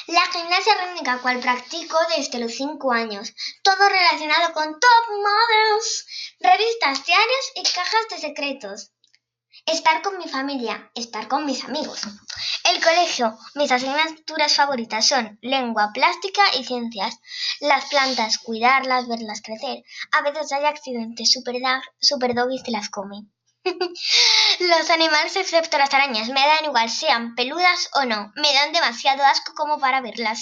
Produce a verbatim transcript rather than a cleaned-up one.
La gimnasia rítmica, cual practico desde los cinco años. Todo relacionado con top models, revistas, diarios y cajas de secretos. Estar con mi familia, estar con mis amigos. El colegio, mis asignaturas favoritas son lengua, plástica y ciencias. Las plantas, cuidarlas, verlas crecer. A veces hay accidentes, super, super doggy se las comen. Los animales, excepto las arañas, me dan igual sean peludas o no. Me dan demasiado asco como para verlas.